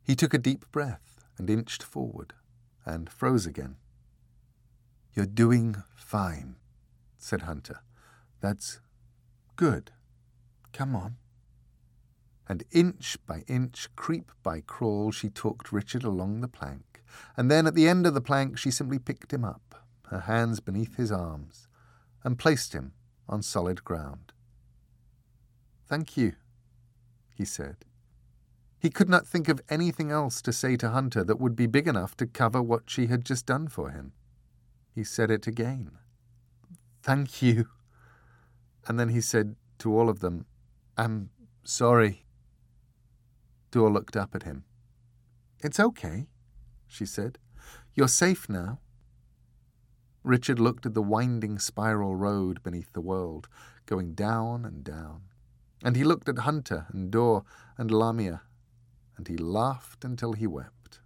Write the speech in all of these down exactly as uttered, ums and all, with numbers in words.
He took a deep breath and inched forward, and froze again. "You're doing fine," said Hunter. "That's good. Come on." And inch by inch, creep by crawl, she talked Richard along the plank, and then at the end of the plank she simply picked him up, her hands beneath his arms, and placed him on solid ground. "Thank you," he said. He could not think of anything else to say to Hunter that would be big enough to cover what she had just done for him. He said it again. "Thank you." And then he said to all of them, "I'm sorry." Dor looked up at him. "It's okay," she said. "You're safe now." Richard looked at the winding spiral road beneath the world, going down and down. And he looked at Hunter and Dor and Lamia, and he laughed until he wept.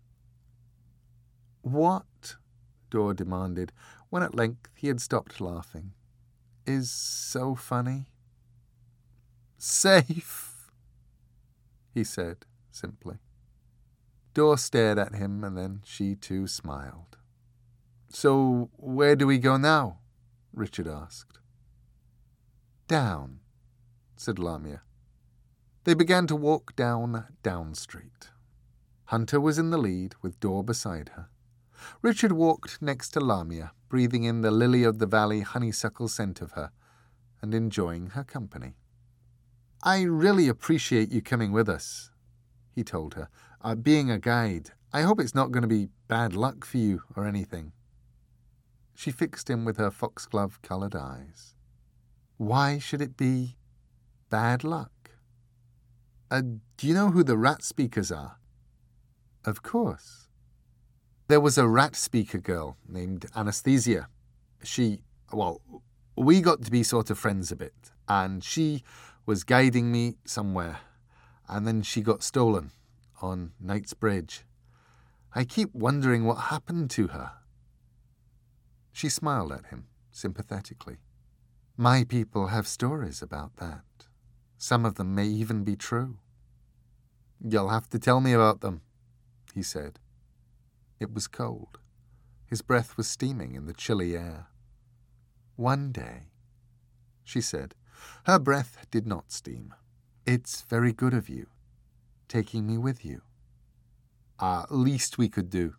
"What," Dor demanded, when at length he had stopped laughing, "is so funny?" "Safe," he said simply. Dor stared at him, and then she too smiled. "So where do we go now?" Richard asked. "Down," said Lamia. They began to walk down Down Street. Hunter was in the lead, with Dor beside her. Richard walked next to Lamia, breathing in the lily-of-the-valley honeysuckle scent of her, and enjoying her company. "I really appreciate you coming with us," he told her. Uh, being a guide, I hope it's not going to be bad luck for you or anything." She fixed him with her foxglove-coloured eyes. "Why should it be bad luck?" Uh, do you know who the rat speakers are?" "Of course." "There was a rat speaker girl named Anesthesia. She, well, we got to be sort of friends a bit, and she was guiding me somewhere, and then she got stolen on Knightsbridge. I keep wondering what happened to her." She smiled at him sympathetically. "My people have stories about that. Some of them may even be true." "You'll have to tell me about them," he said. It was cold. His breath was steaming in the chilly air. "One day," she said. Her breath did not steam. "It's very good of you, taking me with you." "Ah, least we could do."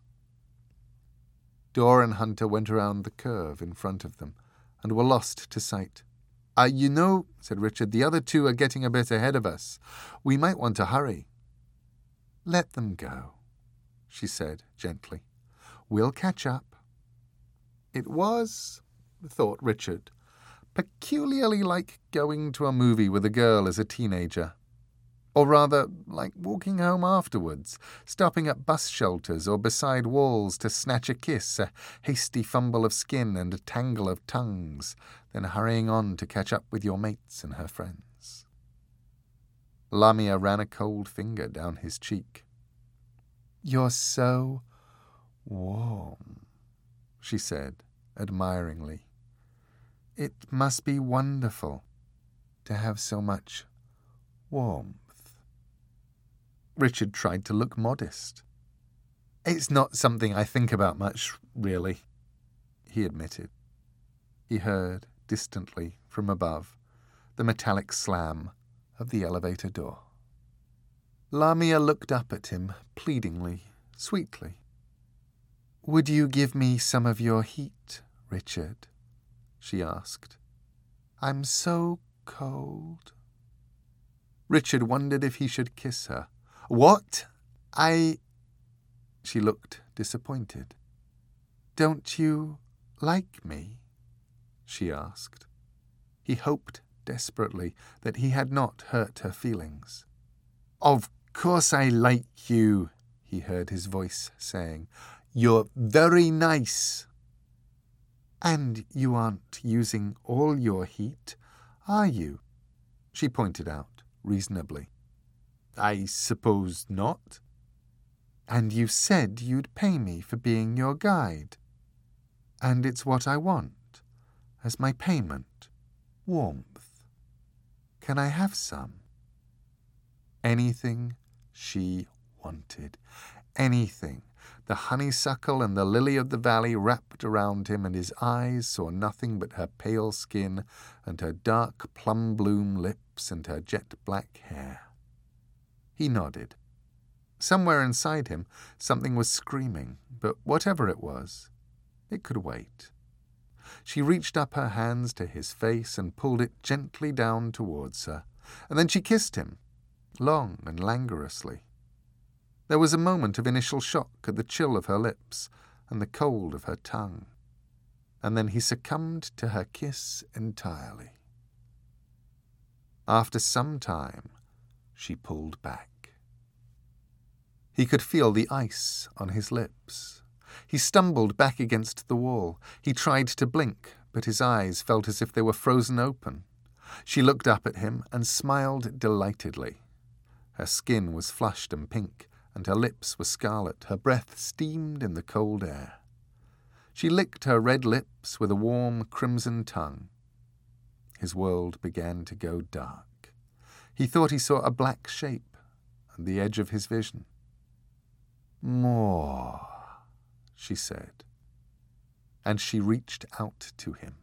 Dor and Hunter went around the curve in front of them and were lost to sight. Uh, you know," said Richard, "the other two are getting a bit ahead of us. We might want to hurry." "Let them go," she said gently. "We'll catch up." It was, thought Richard, peculiarly like going to a movie with a girl as a teenager. Or rather, like walking home afterwards, stopping at bus shelters or beside walls to snatch a kiss, a hasty fumble of skin and a tangle of tongues, then hurrying on to catch up with your mates and her friends. Lamia ran a cold finger down his cheek. "You're so warm," she said admiringly. "It must be wonderful to have so much warmth." Richard tried to look modest. "It's not something I think about much, really," he admitted. He heard, distantly, from above, the metallic slam of the elevator door. Lamia looked up at him, pleadingly, sweetly. "Would you give me some of your heat, Richard?" she asked. "I'm so cold." Richard wondered if he should kiss her. "What? I—" She looked disappointed. "Don't you like me?" she asked. He hoped desperately that he had not hurt her feelings. "Of course I like you," he heard his voice saying. "You're very nice." "And you aren't using all your heat, are you?" she pointed out reasonably. "I suppose not." "And you said you'd pay me for being your guide. And it's what I want, as my payment, warmth. Can I have some?" Anything she wanted. Anything. The honeysuckle and the lily of the valley wrapped around him, and his eyes saw nothing but her pale skin and her dark plum-bloom lips and her jet-black hair. He nodded. Somewhere inside him, something was screaming, but whatever it was, it could wait. She reached up her hands to his face and pulled it gently down towards her, and then she kissed him, long and languorously. There was a moment of initial shock at the chill of her lips and the cold of her tongue, and then he succumbed to her kiss entirely. After some time, she pulled back. He could feel the ice on his lips. He stumbled back against the wall. He tried to blink, but his eyes felt as if they were frozen open. She looked up at him and smiled delightedly. Her skin was flushed and pink, and her lips were scarlet. Her breath steamed in the cold air. She licked her red lips with a warm crimson tongue. His world began to go dark. He thought he saw a black shape on the edge of his vision. "More," she said, and she reached out to him.